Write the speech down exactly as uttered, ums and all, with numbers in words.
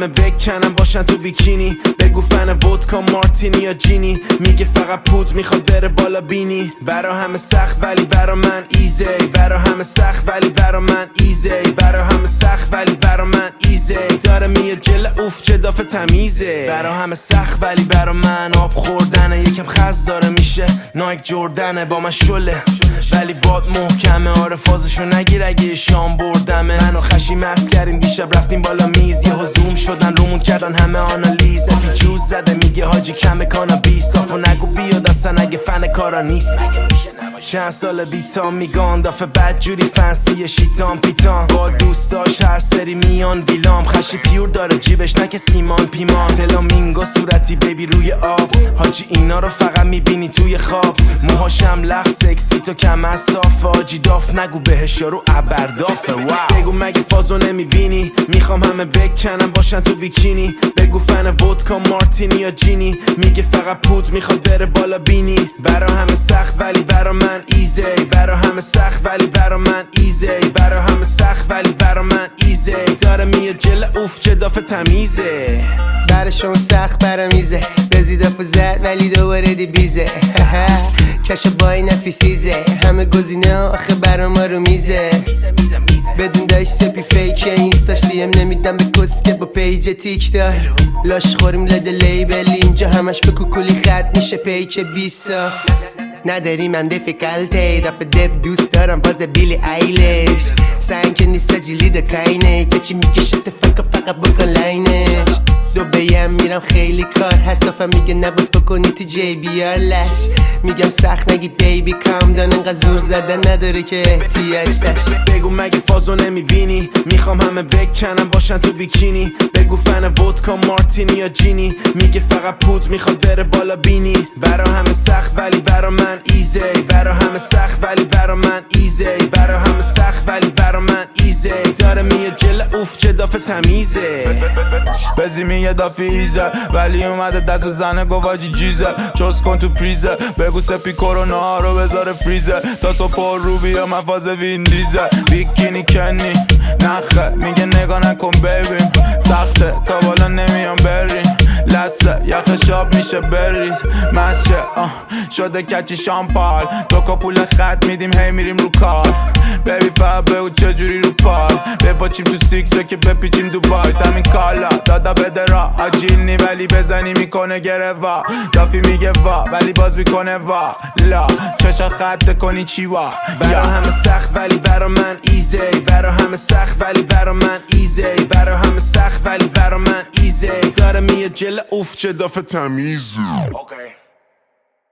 همه بکنم باشن تو بیکینی، بگو فن ودکا مارتینی یا جینی، میگه فقط پود میخواد بره بالا بینی. برا همه سخت ولی برا من ایزی، برا همه سخت ولی برا من ایزی، برا همه سخت ولی برا من ایزی. داره میاد جل اوف چه دافه تمیزه. برا همه سخت ولی برا من آب خوردنه، یکم خز داره میشه نایک جردنه با من شله ولی باد محکمه. آره فازشو نگیر اگه شام بردمه. منو خشی مست کردیم دیشب رفتیم بالا میز، یه زوم شدن رومون کردن همه آنالیز. اپی جوز زده میگه حاجی کم کانا بیست، صافو نگو بیاد اصلا اگه فن کارا نیست. چند سال بیتام میگان دافه بد جوری فنسی شیطان پیتان، با دوستاش هر سری میان ویلام. خشی پیور داره جیبش نکه سیمان پیمان، فلامینگو صورتی بیبی روی آب. حاجی اینا رو فقط میبینی توی خواب، موهاشم لخ سکسی تو کمر صافه. حاجی داف نگو بهش یارو ابردافه. واو بگو مگه فازو نمیبینی، میخوام همه بکنم باشن تو بیکینی، بگو فن ودکا مارتینی یا جینی، میگه فقط پود میخواد بره بالا بینی. برا همه سخت ولی برا من ایزی، برا همه سخت ولی برا من ایزی، برا همه سخت ولی برا من ایزی. داره میاد جل اوف چه دافه تمیزه. براشون سخت برا میزه، رزید افو زد ولی دوباره دی بیزه. کش با این اسبی سیزه، همه گزینه آخه برا ما رو میزه. بدون داشت سپی فیکه، اینستاش دیم نمیدم به کسکه با پیج تیک دار. لاش خوریم لده لیبل اینجا همش به کوکولی خط میشه پیک بیسا. نداریم هم دیفیکالتی دافه دب دوست دارم باز بیلی ایلش. سنگ که نیست جیلی دا کاینه، که چی میگه شت فکر فقط بکن لاینش. دو بیم میرم خیلی کار هست، دافه میگه نباز بکنی تو جی بی آر لش. میگم سخت نگی بیبی کام دان، انقدر زور زدن نداره که احتیاج داشت. بگو مگه فازو نمیبینی، میخوام همه بکنم باشن تو بیکینی، بگو فن ودکا مارتینی یا جینی، میگه فقط پود میخواد بره بالا بینی. برا همه سخت ولی برا من ایزی، برا همه سخت ولی برا من ایزی، برا همه سخت ولی برا من ایزی. داره میاد جل اوف چه دافه تمیزه. بزی میگه دافه ایزه ولی اومده دست بزنه گواجی جیزه. چوز کن تو پریزه، بگو سپی کرونا رو بذاره فریزه. تا صبح رو بیا مفاز وین دیزه. بیکینی کنی نخه میگه نگاه نکن ببین، سخته تا بالا نمیام بریم. لسه یخ شاب میشه بریز مسشه شده کچی شامپال. تو که پول خط میدیم هی میریم رو کار. بیبی فا بگو چجوری رو پار، بپاچیم تو سیکسه که بپیچیم دوبای. همین کالا دادا بده را آجیل نی ولی بزنی میکنه گره وا. دافی میگه وا ولی باز میکنه وا لا. چشا خط کنی چی وا. برا همه سخت ولی برا من ایزی، برا همه سخت ولی برا من ایزی، برا همه سخت ولی برا من ایزی. داره میاد جل اوف چه دافه تمیزه.